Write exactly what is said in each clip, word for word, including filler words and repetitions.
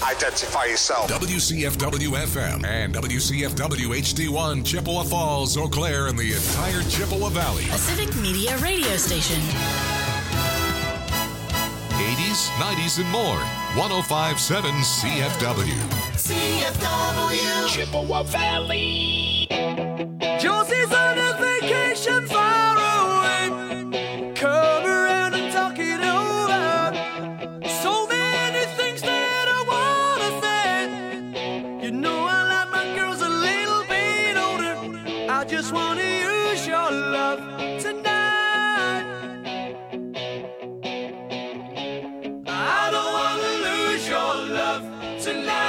Identify yourself. W C F W F M and W C F W H D one, Chippewa Falls, Eau Claire, and the entire Chippewa Valley. A Civic Media radio station. eighties, nineties, and more. one oh five point seven C F W. C F W. Chippewa Valley. Josie's on a vacation far away. Come around and talk it over. So many things that I wanna say. You know I like my girls a little bit older. I just wanna use your love tonight. I don't wanna lose your love tonight.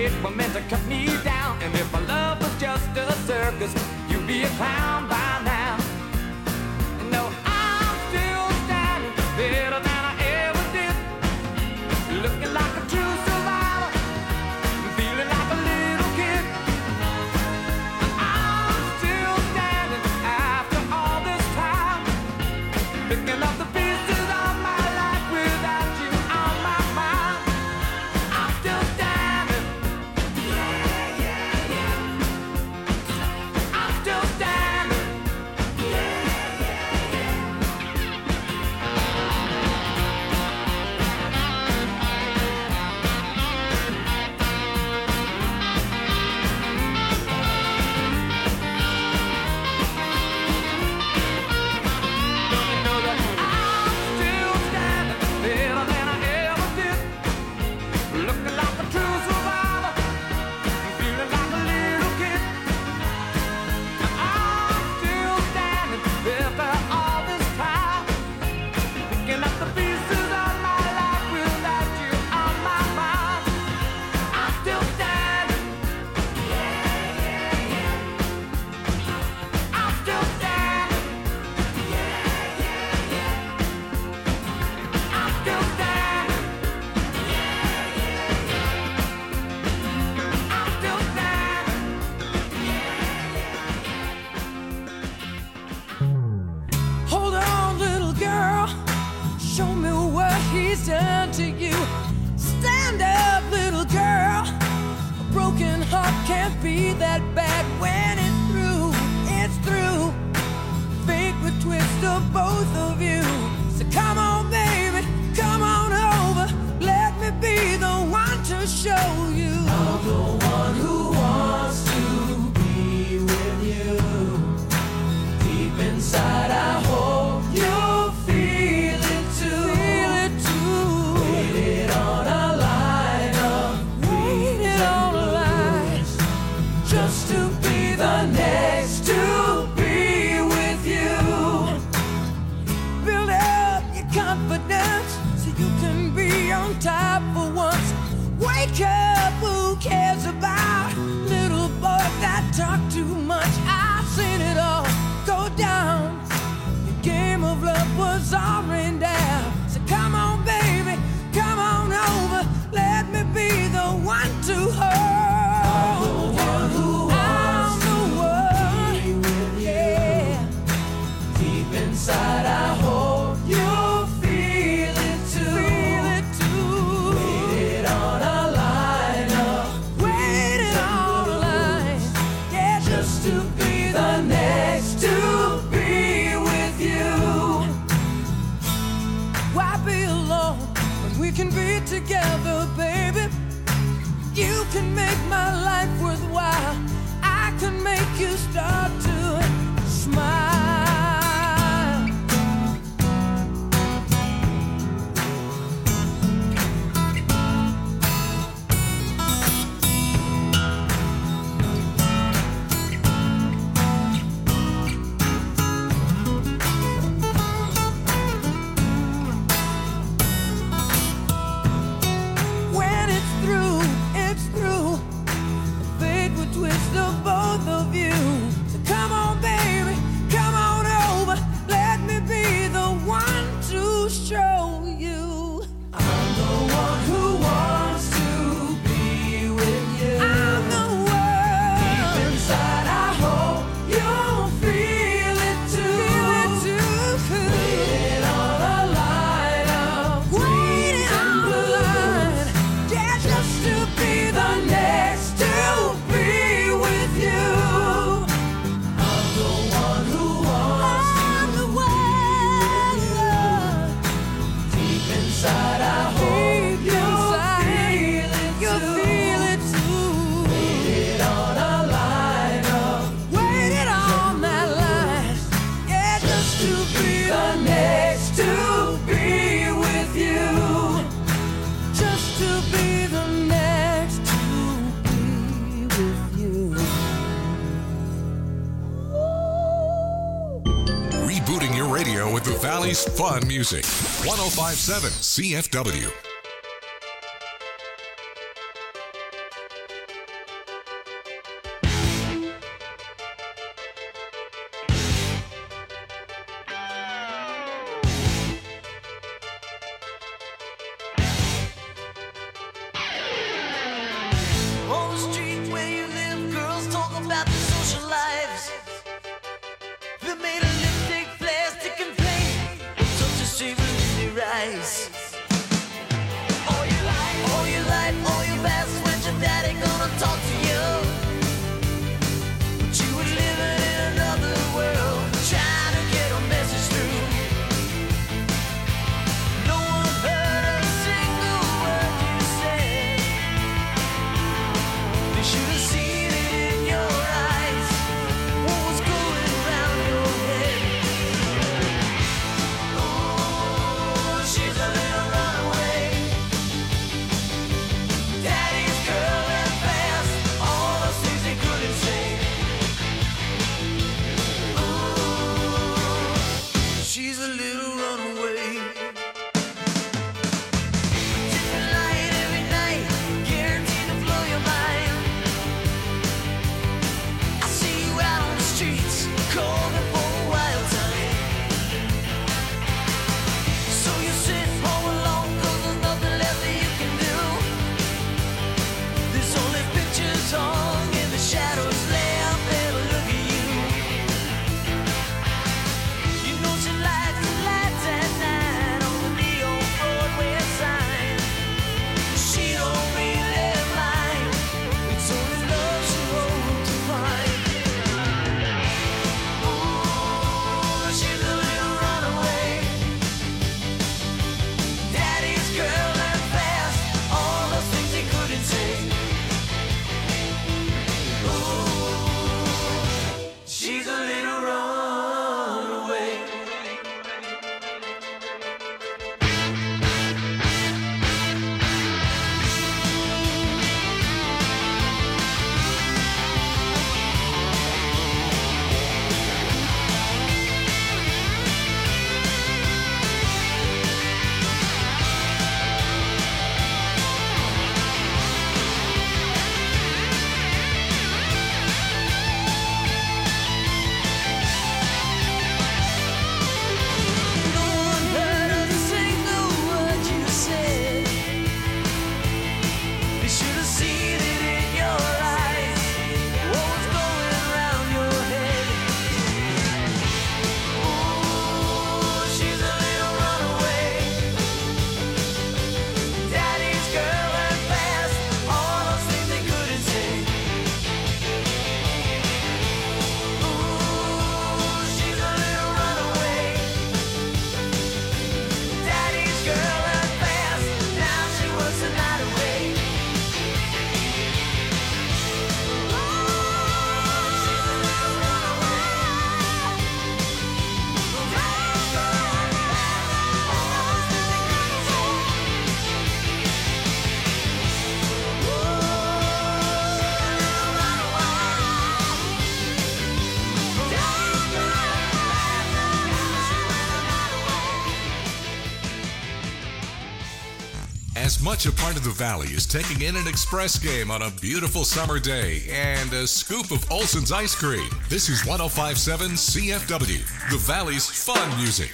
it were meant to cut me down. And if my love was just a circus, you'd be a clown by now. No, I'm still standing better than I ever did, looking like a true survivor, feeling like a little kid. And I'm still standing after all this time, picking up the pieces of my life without you on my mind. I'm still standing. Yeah, yeah, yeah. I'm still standing. Yeah, yeah, yeah. Don't you know that I'm still standing better than I ever did, looking like a true survivor, feeling like a little kid. And I'm still standing after all this time, picking up the pieces of my life without you on my mind. I'm still standing. Yeah, yeah, yeah. I'm still standing. Yeah, yeah, yeah. I'm still standing. Yeah, yeah, yeah. I'm still standing. Hold on, little girl. Show me what he's done to you. Stand up, little girl. A broken heart can't be that bad when it's through. It's through. Fate would twist of both of you. So come on, baby, come on over. Let me be the one to show you. I'm the one who wants to be with you. Deep inside, I hope you'll feel it too. Feel it too. Waited on a line of waited on a line just to be the next to be with you. Build up your confidence so you can be on top for once. Wake up, who cares about little boys that talk too much? I've seen it all go down. The game of love was all rained down. So come on, baby, come on over. Let me be the one to hold you. I'm the one, yeah. Deep inside, I hope you'll feel it too. Feel it too. Waited on a line up. Waited on a line. Yeah, just to be the next to be with you. Why be alone when we can be together, baby? You can make my life worthwhile. I can make you start to smile. When it's through, it's through. Fate would twist of both of you. So come on, baby, come on over. Let me be the one to show you. I'm the one who wants to be with you. I'm the one. Deep inside, I hope you'll feel it too. Feel it too. Waiting on a line of waiting on a line. Yeah, just to be the next to be with you. I'm the one who wants I'm the one. Deep inside, I hope you'll feel it too. Feel it too. Waited on a line of waited on that line. Yeah, just to be the next to be with you. Just to be the next to be with you. Rebooting your radio with the Valley's fun music. one oh five point seven C F W. much a part of the Valley as taking in an express game on a beautiful summer day and a scoop of Olson's ice cream. This is one oh five point seven C F W, the Valley's fun music.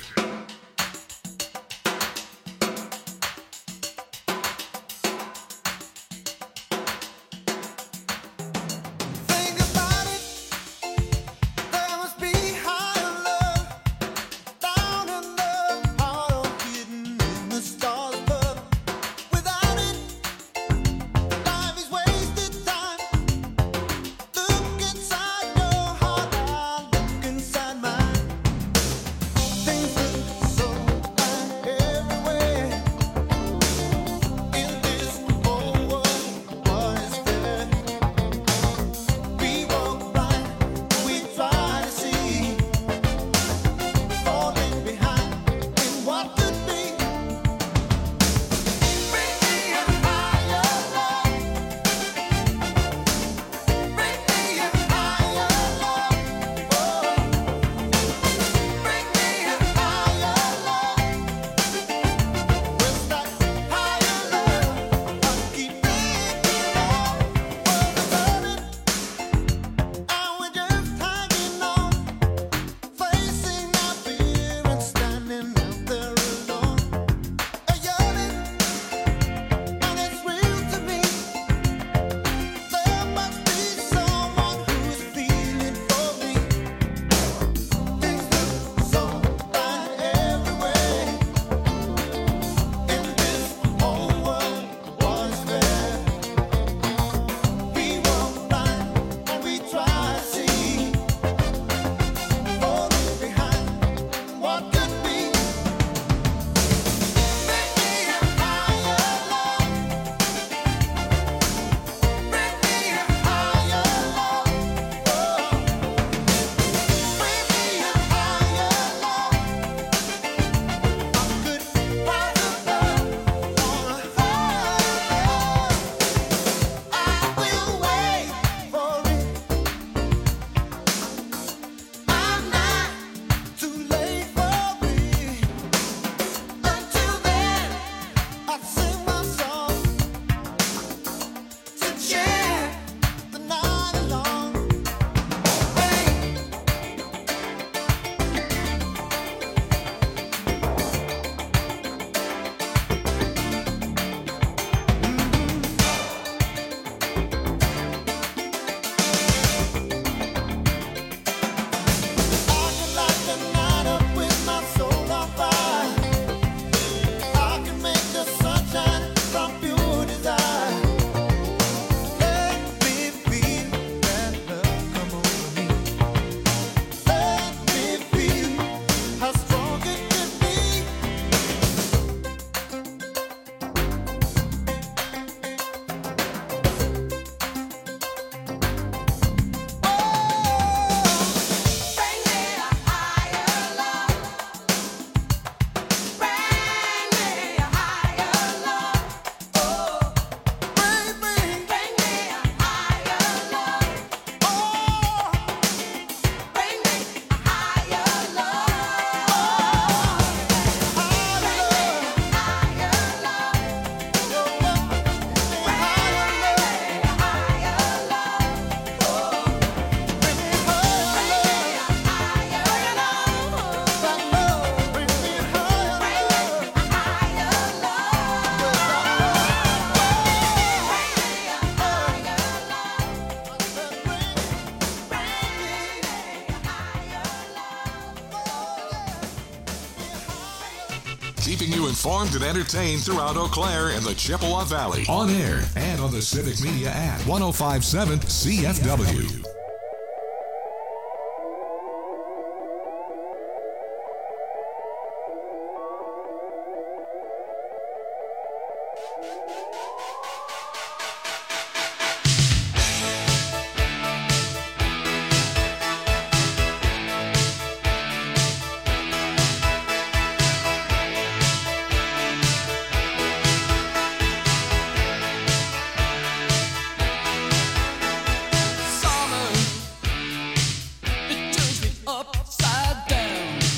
keeping you informed and entertained throughout Eau Claire and the Chippewa Valley. On air and on the Civic Media app. one oh five point seven C F W.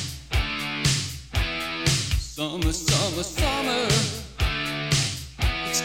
Summer, summer, summer.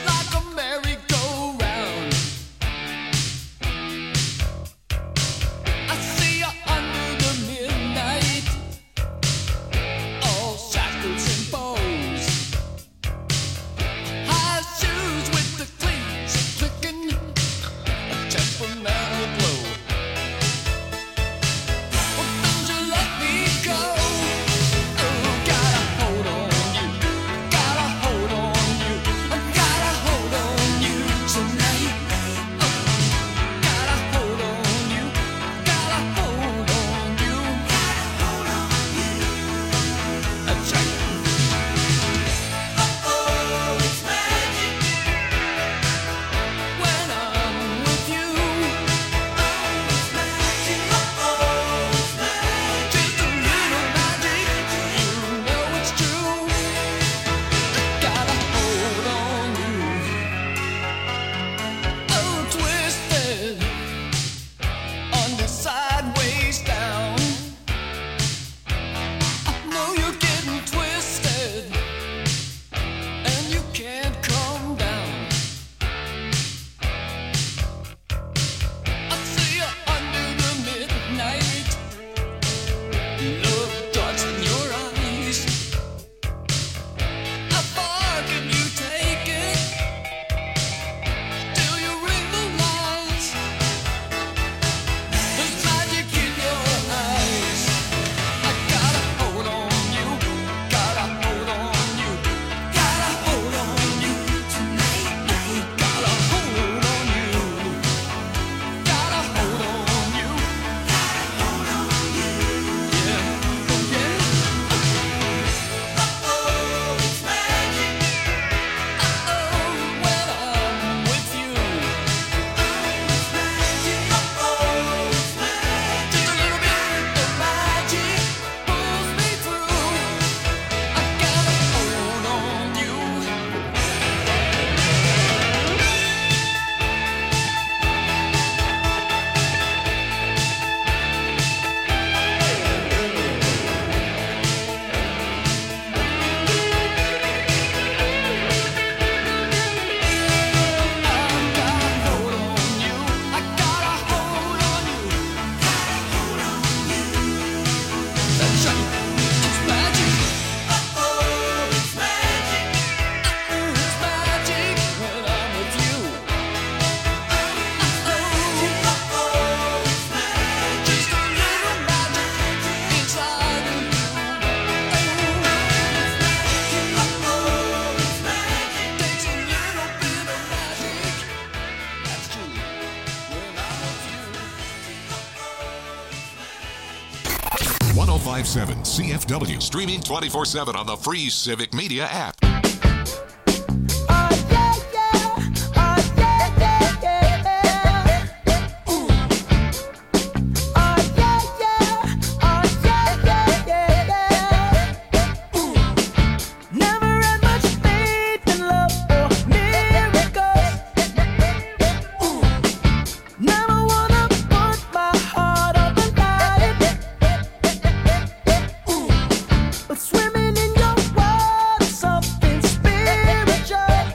one oh five point seven C F W. Streaming twenty-four seven on the free Civic Media app. Swimming in your water, something spiritual.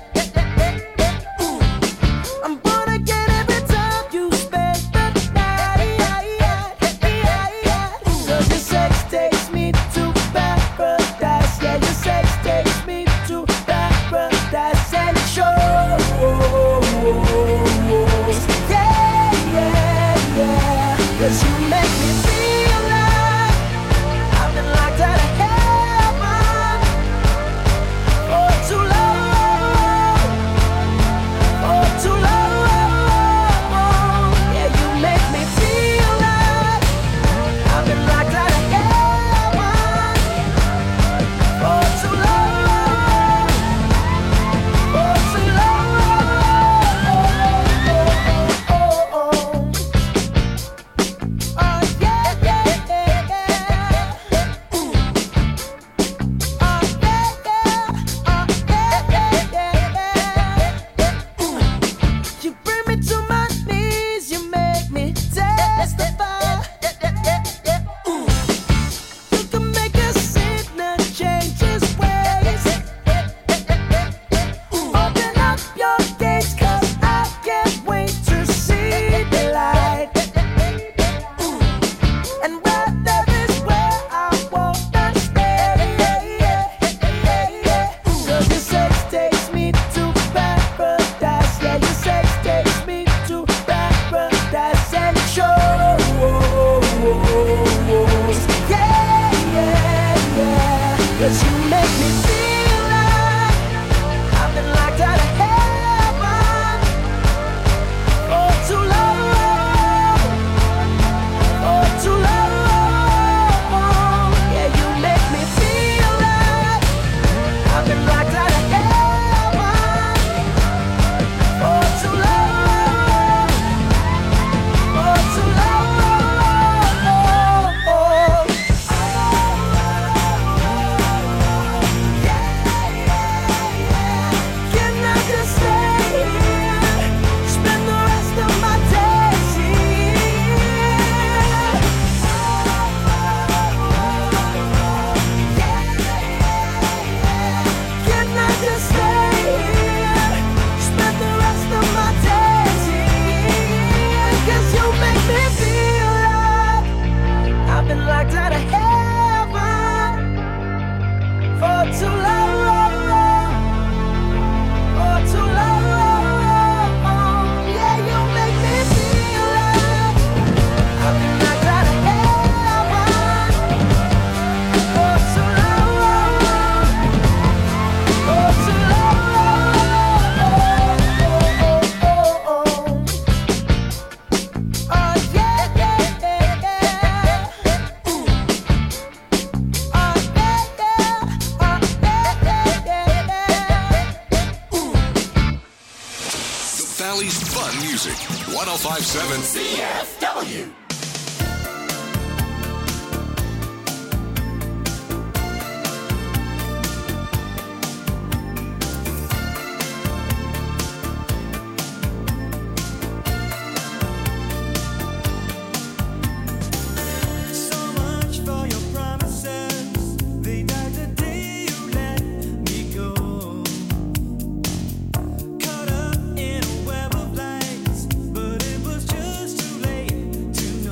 one oh five point seven C F W. Caught up in a web of lights, but it was just too late to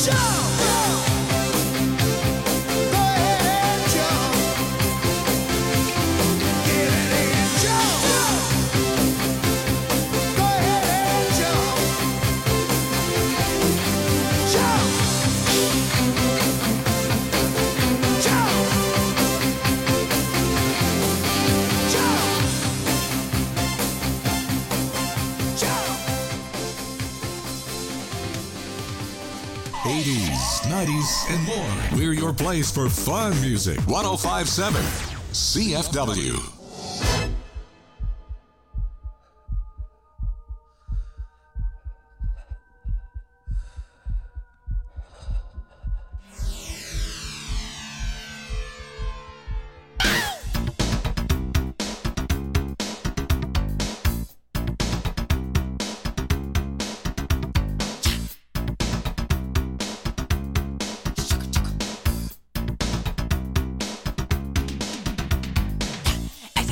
eighties, nineties, and more. We're your place for fun music. one oh five point seven C F W. I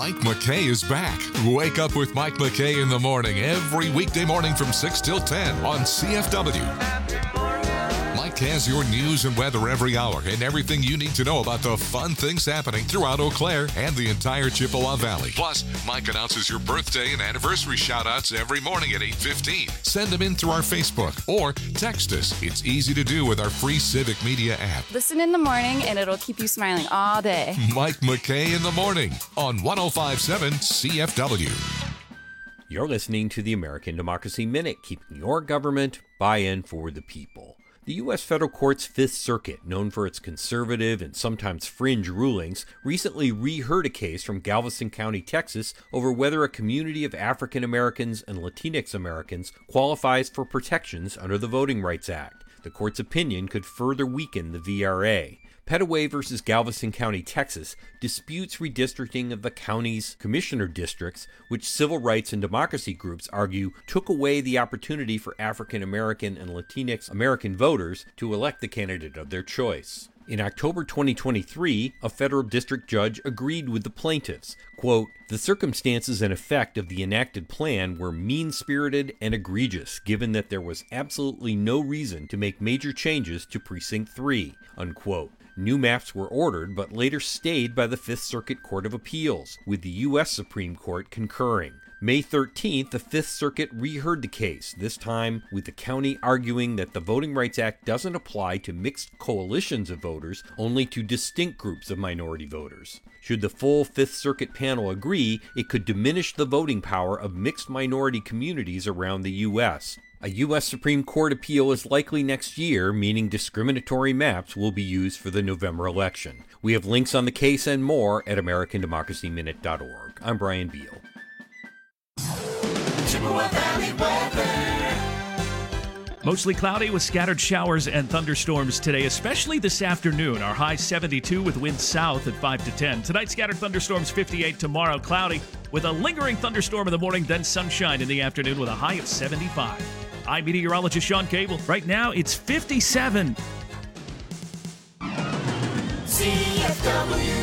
Mike McKay is back. Wake up with Mike McKay in the morning every weekday morning from six till ten on C F W. Mike has your news and weather every hour and everything you need to know about the fun things happening throughout Eau Claire and the entire Chippewa Valley. Plus, Mike announces your birthday and anniversary shout-outs every morning at eight fifteen. Send them in through our Facebook or text us. It's easy to do with our free Civic Media app. Listen in the morning and it'll keep you smiling all day. Mike McKay in the morning on one oh five point seven C F W. You're listening to the American Democracy Minute, keeping your government buy-in for the people. The U S Federal Court's Fifth Circuit, known for its conservative and sometimes fringe rulings, recently reheard a case from Galveston County, Texas, over whether a community of African Americans and Latinx Americans qualifies for protections under the Voting Rights Act. The court's opinion could further weaken the V R A. Petaway versus Galveston County, Texas, disputes redistricting of the county's commissioner districts, which civil rights and democracy groups argue took away the opportunity for African American and Latinx American voters to elect the candidate of their choice. In October twenty twenty-three, a federal district judge agreed with the plaintiffs. Quote, "The circumstances and effect of the enacted plan were mean-spirited and egregious, given that there was absolutely no reason to make major changes to Precinct three, unquote. New maps were ordered, but later stayed by the Fifth Circuit Court of Appeals, with the U S Supreme Court concurring. May thirteenth, the Fifth Circuit reheard the case, this time with the county arguing that the Voting Rights Act doesn't apply to mixed coalitions of voters, only to distinct groups of minority voters. Should the full Fifth Circuit panel agree, it could diminish the voting power of mixed minority communities around the U S. A U S Supreme Court appeal is likely next year, meaning discriminatory maps will be used for the November election. We have links on the case and more at American Democracy Minute dot org. I'm Brian Beal. Chippewa Valley weather. Mostly cloudy with scattered showers and thunderstorms today, especially this afternoon. Our high seventy-two with winds south at five to ten. Tonight, scattered thunderstorms fifty-eight. Tomorrow, cloudy with a lingering thunderstorm in the morning, then sunshine in the afternoon with a high of seventy-five. I'm meteorologist Sean Cable. Right now, it's fifty-seven. C F W.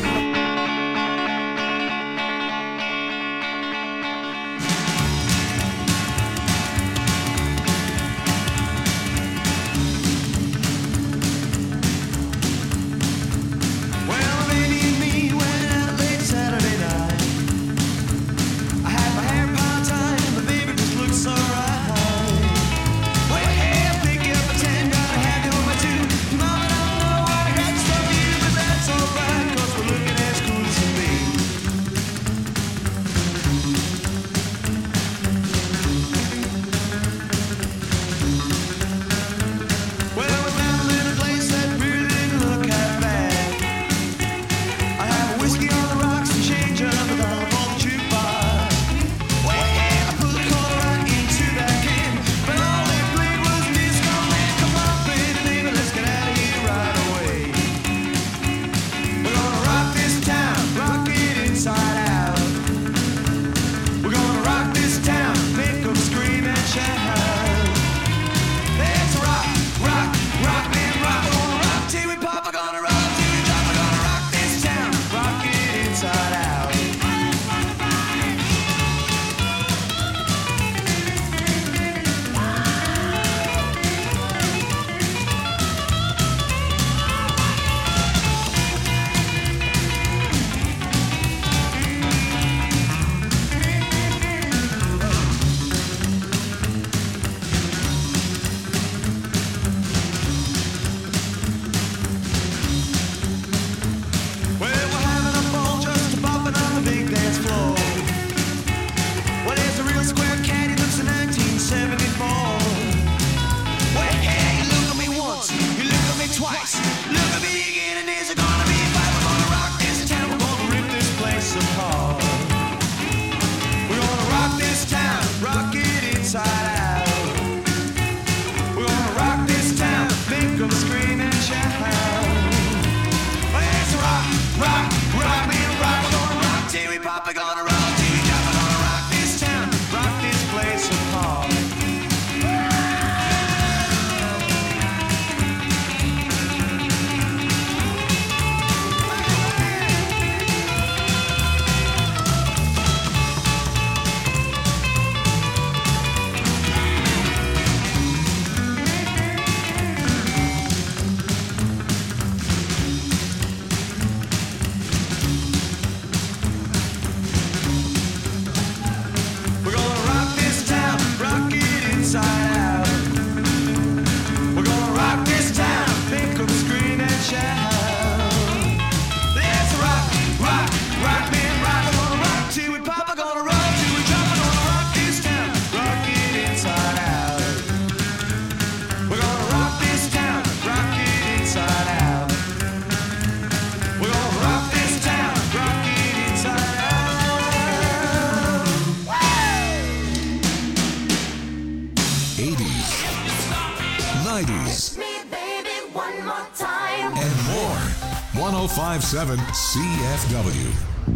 inside out. We're gonna rock this town, pick up, scream and shout. Let's rock, rock, rock, man, rock. We're gonna rock till we pop, we're gonna rock till we drop. We're gonna rock this town, rock it inside out. We're gonna rock this town, rock it inside out. We're gonna rock this town, rock it inside out. eighties, nineties, Me, baby, one more time. and more. one oh five point seven C F W.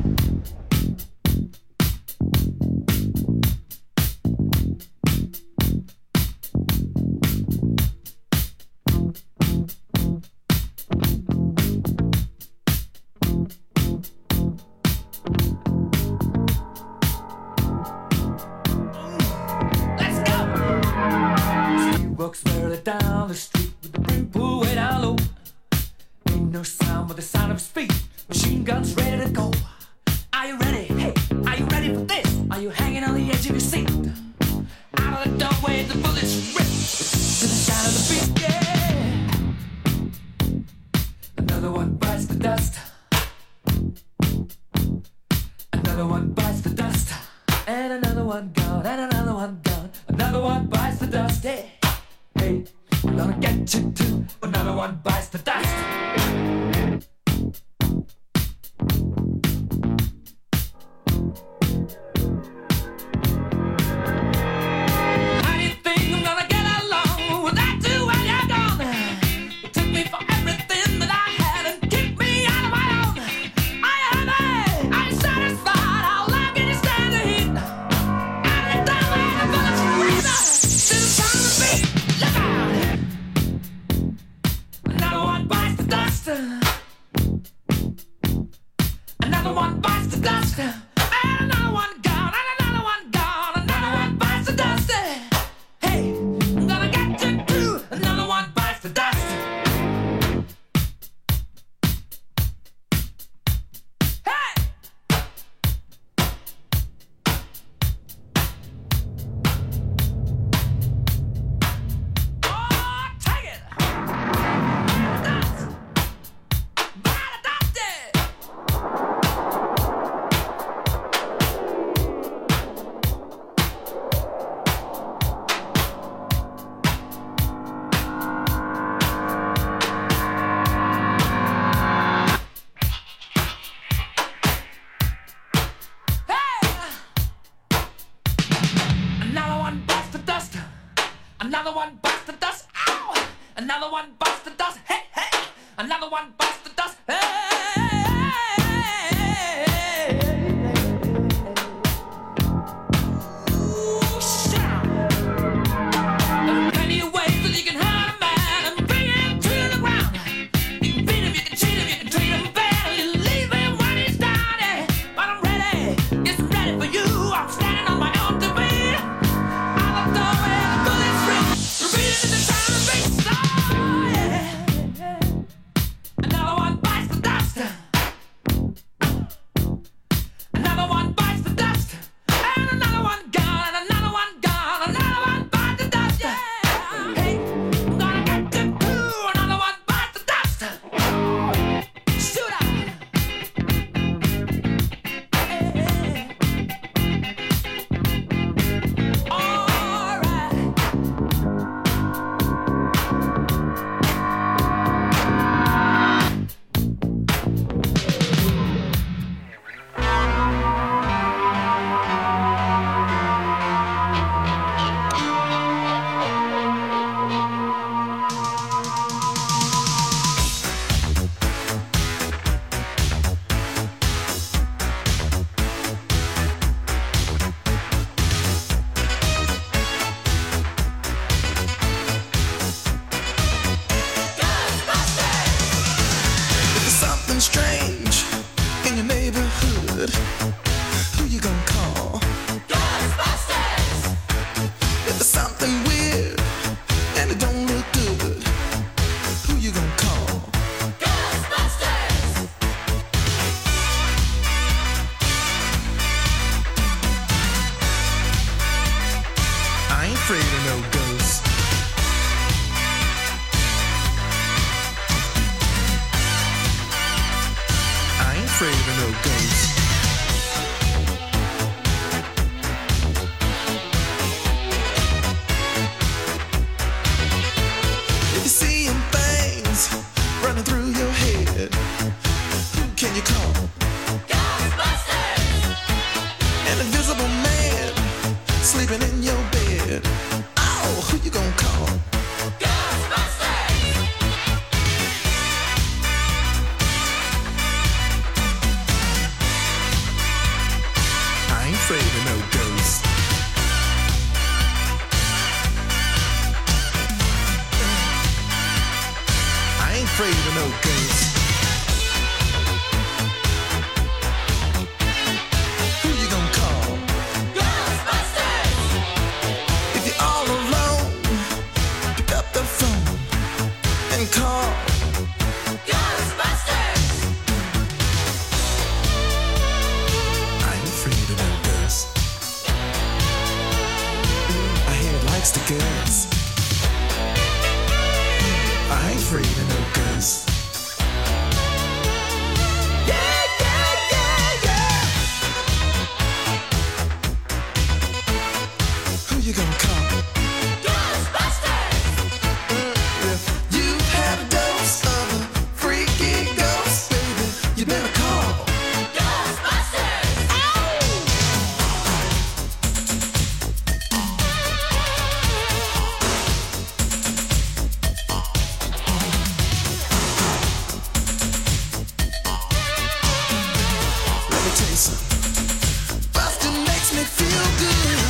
Let's go. She walks barely down the street with the brim pulled way down low. Ain't no sound but the sound of his feet. Machine guns ready to go. Are you ready? Hey, are you ready for this? Are you hanging on the edge of your seat? Out of the doorway, the bullets rip to the sound of the beat. Yeah. Another one bites the dust. Another one bites the dust. And another one gone, and another one gone. Another one bites the dust. Hey, hey, I'm gonna get you too. Another one bites the dust. How do you think I'm gonna get along without you when you're gone? You took me for everything that I had and kicked me out of my own. Are you happy? Are you satisfied? How long can you stand the heat? Out of the doorway, the bullets breathe out to the sound of the beat. Look out! Another one bites the dust. Another one bites the dust. And another one gone. And another one gone. Another one bites the dust. Hey, I'm gonna get you too. Another one bites the dust. Hey! Oh, take it! Dust! Bite the dust! Another one bites the dust. Another one bites the dust. Ow! Another one bites the dust. Hey, hey! Another one bites the dust. Hey! Ooh, shout! There are plenty of ways that you can hurt a man and bring him to the ground. You can beat him, you can cheat him, you can treat him bad, or you leave him when he's down. Yeah. But I'm ready, yes, I'm ready for you. I'm standing on my own two feet. Out the doorway, the bullets rip, repeating to the sound of the beat. Oh, yeah. Another one bites the dust. goes. If you're seeing things running through your head, who can you call? Ghostbusters! An invisible man sleeping in your bed. Oh, who you gonna call? Ghostbusters! I ain't afraid of no ghosts. I ain't afraid of no ghosts. Who you gonna call? Ghostbusters! If you're all alone, pick up the phone and call Ghostbusters! I ain't afraid of no ghosts. I hear it likes the girls. I ain't afraid of no ghosts. Yeah, yeah, yeah, yeah. Who you gonna call? Ghostbusters! If you've had a dose of a freaky ghost, baby, you better call Ghostbusters! Let me tell you something. Bustin' makes me feel good.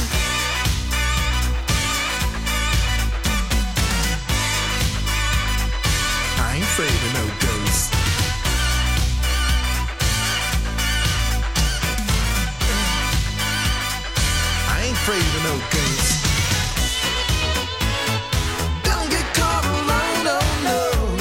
I ain't afraid of no ghosts. I ain't afraid of no ghosts. Don't get caught alone, no, no.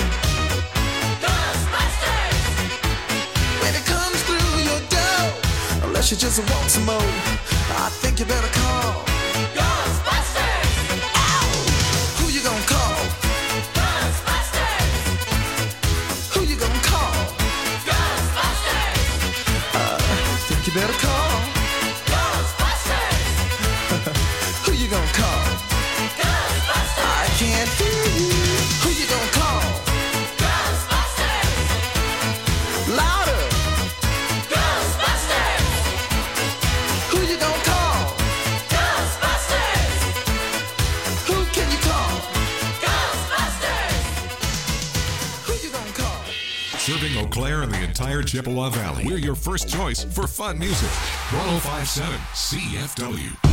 Ghostbusters! When it comes through your door, unless you just want some more, I think you better call Ghostbusters! Ow! Who you gonna call? Ghostbusters! Who you gonna call? Ghostbusters! Uh, think you better call Ghostbusters! Who you gonna call? Ghostbusters! I can't hear you. Who you gonna call? Ghostbusters! Louder! Ghostbusters! Who you gonna call? Ghostbusters! Who can you call? Ghostbusters! Who you gonna call? Serving Eau Claire and the entire Chippewa Valley. We're your first choice for fun music. one oh five point seven C F W.